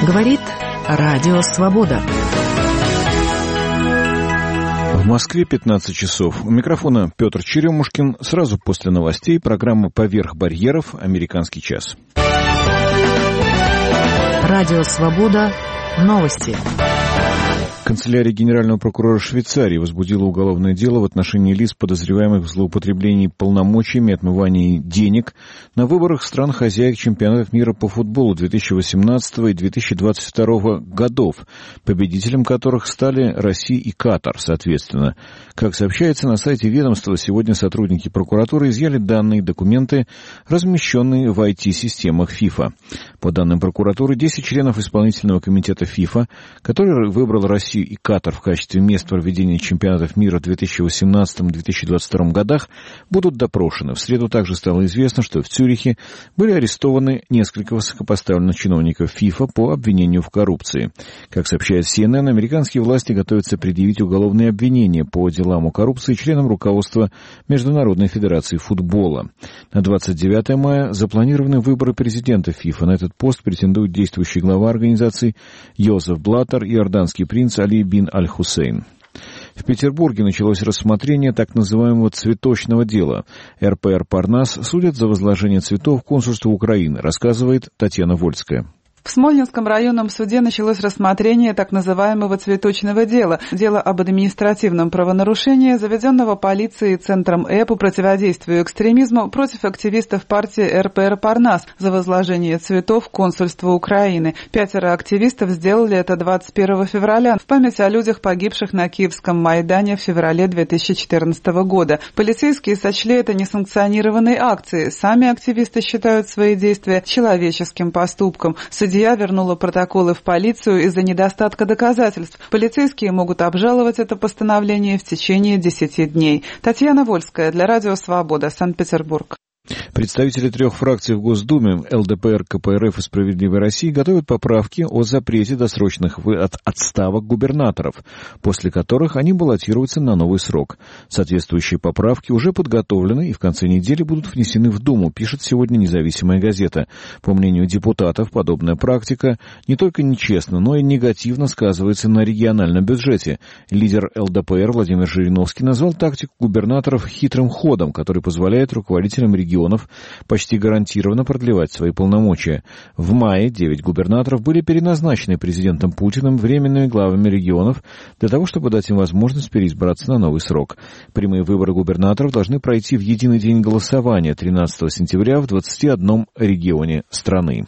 Говорит Радио Свобода. В Москве 15 часов. У микрофона Петр Черемушкин. Сразу после новостей программа «Поверх барьеров. Американский час». Радио Свобода. Новости. Канцелярия генерального прокурора Швейцарии возбудила уголовное дело в отношении лиц, подозреваемых в злоупотреблении полномочиями, отмывании денег на выборах стран-хозяек чемпионатов мира по футболу 2018 и 2022 годов, победителем которых стали Россия и Катар, соответственно. Как сообщается на сайте ведомства, сегодня сотрудники прокуратуры изъяли данные и документы, размещенные в IT-системах ФИФА. По данным прокуратуры, 10 членов исполнительного комитета ФИФА, который выбрал Россию и Катар в качестве мест проведения чемпионатов мира в 2018 и 2022 годах, будут допрошены. В среду также стало известно, что в Цюрихе были арестованы несколько высокопоставленных чиновников ФИФА по обвинению в коррупции. Как сообщает CNN, американские власти готовятся предъявить уголовные обвинения по делам о коррупции членам руководства Международной федерации футбола. На 29 мая запланированы выборы президента ФИФА. На этот пост претендует действующий глава организации Йозеф Блаттер и иорданский принц Али бин Аль-Хусейн. В Петербурге началось рассмотрение так называемого цветочного дела. РПР «Парнас» судят за возложение цветов консульству Украины, рассказывает Татьяна Вольская. В Смольнинском районном суде началось рассмотрение так называемого цветочного дела. Дело об административном правонарушении, заведенного полицией Центром по противодействию экстремизму против активистов партии РПР «Парнас» за возложение цветов консульству Украины. 5 активистов сделали это 21 февраля в память о людях, погибших на Киевском Майдане в феврале 2014 года. Полицейские сочли это несанкционированной акцией. Сами активисты считают свои действия человеческим поступком. Судья вернула протоколы в полицию из-за недостатка доказательств. Полицейские могут обжаловать это постановление в течение 10 дней. Татьяна Вольская для Радио Свобода, Санкт-Петербург. Представители 3 фракций в Госдуме ЛДПР, КПРФ и «Справедливой России» готовят поправки о запрете досрочных отставок губернаторов, после которых они баллотируются на новый срок. Соответствующие поправки уже подготовлены и в конце недели будут внесены в Думу, пишет сегодня «Независимая газета». По мнению депутатов, подобная практика не только нечестно, но и негативно сказывается на региональном бюджете. Лидер ЛДПР Владимир Жириновский назвал тактику губернаторов хитрым ходом, который позволяет руководителям регионов почти гарантированно продлевать свои полномочия. В мае 9 губернаторов были переназначены президентом Путиным временными главами регионов для того, чтобы дать им возможность переизбраться на новый срок. Прямые выборы губернаторов должны пройти в единый день голосования 13 сентября в 21 регионе страны.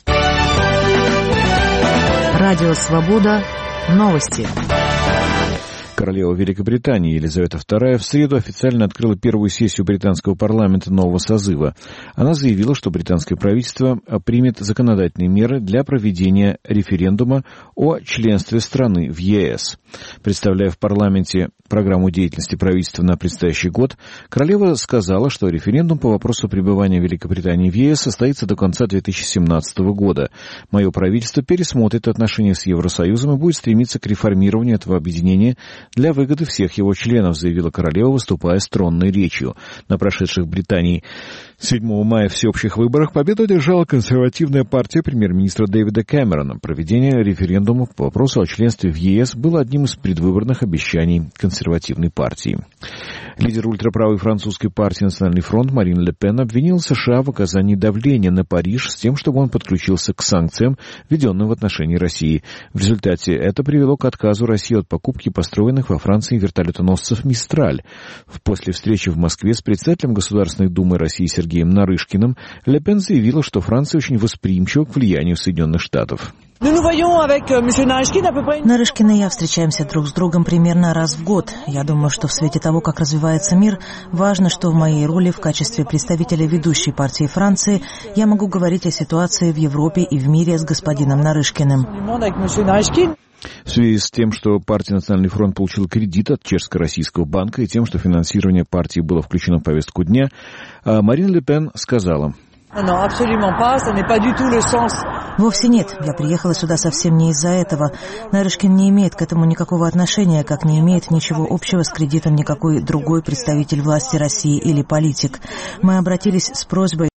Радио Свобода. Новости. Королева Великобритании Елизавета II в среду официально открыла первую сессию британского парламента нового созыва. Она заявила, что британское правительство примет законодательные меры для проведения референдума о членстве страны в ЕС. Представляя в парламенте программу деятельности правительства на предстоящий год, королева сказала, что референдум по вопросу пребывания Великобритании в ЕС состоится до конца 2017 года. Мое правительство пересмотрит отношения с Евросоюзом и будет стремиться к реформированию этого объединения для выгоды всех его членов, заявила королева, выступая с тронной речью. На прошедших в Британии 7 мая всеобщих выборах победу одержала консервативная партия премьер-министра Дэвида Кэмерона. Проведение референдума по вопросу о членстве в ЕС было одним из предвыборных обещаний консервативной партии. Лидер ультраправой французской партии «Национальный фронт» Марин Ле Пен обвинил США в оказании давления на Париж с тем, чтобы он подключился к санкциям, введенным в отношении России. В результате это привело к отказу России от покупки построенных во Франции вертолетоносцев «Мистраль». После встречи в Москве с председателем Государственной Думы России Сергеем Нарышкиным Ле Пен заявила, что Франция очень восприимчива к влиянию Соединенных Штатов. Нарышкин и я встречаемся друг с другом примерно раз в год. Я думаю, что в свете того, как развивается мир, важно, что в моей роли в качестве представителя ведущей партии Франции я могу говорить о ситуации в Европе и в мире с господином Нарышкиным. В связи с тем, что партия «Национальный фронт» получила кредит от Чешско-Российского банка и тем, что финансирование партии было включено в повестку дня, Марин Ле Пен сказала: Вовсе нет. Я приехала сюда совсем не из-за этого. Нарышкин не имеет к этому никакого отношения, как не имеет ничего общего с кредитом никакой другой представитель власти России или политик. Мы обратились с просьбой